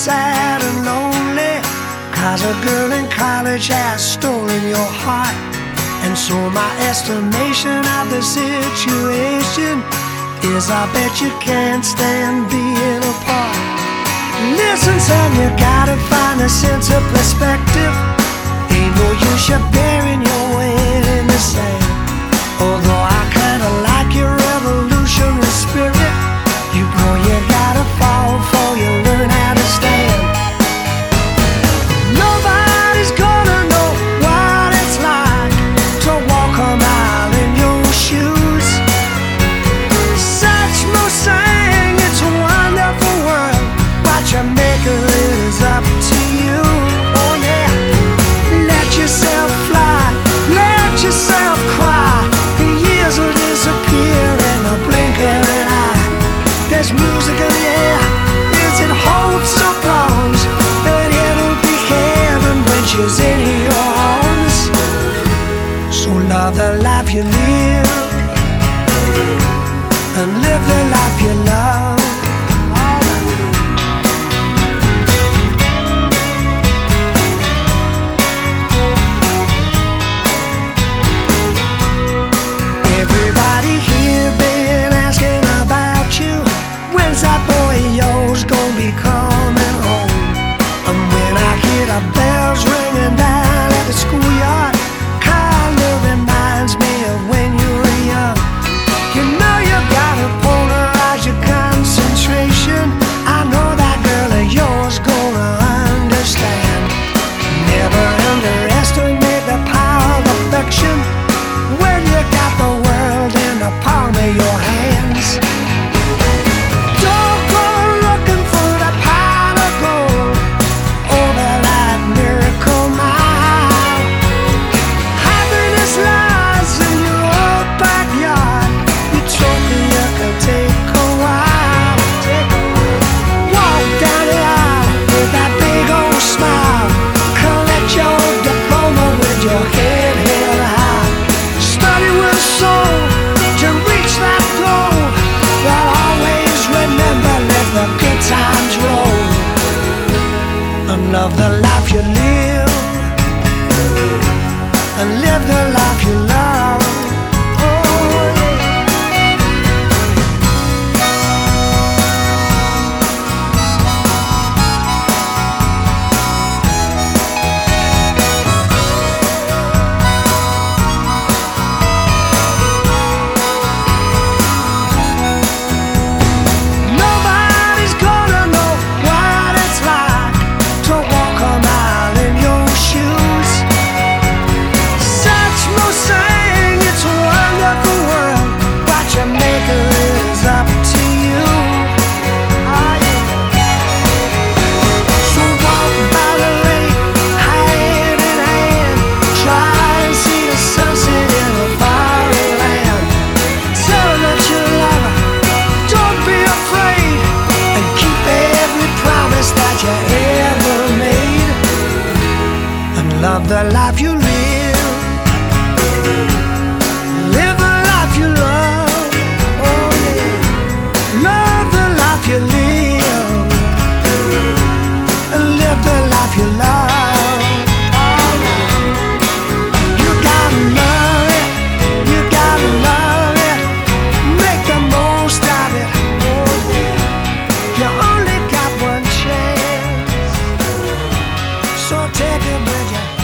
sad and lonely, 'cause a girl in college has stolen your heart. And so my estimation of the situation is I bet you can't stand being apart. Listen, son, you gotta find a sense of perspective. Ain't no use you burying your head in the sand. Although I kinda like your revolutionary spirit, you know you gotta fall before you learn how to stand. Nobody's gonna know what it's like to walk a mile in your shoes. Such no saying it's a wonderful world. What you make of it is up to you. Oh yeah, let yourself fly, let yourself cry. The years will disappear in the blink of an eye. There's music in the air, is it hopes or blows, that it'll be heaven when she's in your arms. So love the life you live, and live the life you love. Everybody here been asking about you. When's that boy of yours gonna be coming home? And when I hear the bells ringing down at the schoolyard, kinda reminds me of when you were young. You know you gotta polarize your concentration. I know that girl of yours gonna understand. Never underestimate the power of affection when you got the world in the palm of your hands. Don't go looking for the pile of gold over that Miracle Mile. Happiness lies in your old backyard. Utopia could take a while. Walk down the aisle with that big old smile. Collect your diploma with your head held high. Study with soul to reach that goal. But always remember, let the good times roll. And love the life you live, and live the life you love. Oh, yeah. Nobody's gonna know what it's like to walk a mile in your shoes. Such no saying it's a wonderful world. What you make of it is up to you. Ah, yeah. So walk by the lake, hand in hand. Try and see the sunset in a foreign land. Tell her that you love her, don't be afraid, and keep every promise that you ever made. And love the life you live, live the life you love. Oh yeah, love the life you live, and live the life you love. You gotta love it, you gotta love it, make the most of it. Oh yeah, you only got one chance, so take it with you.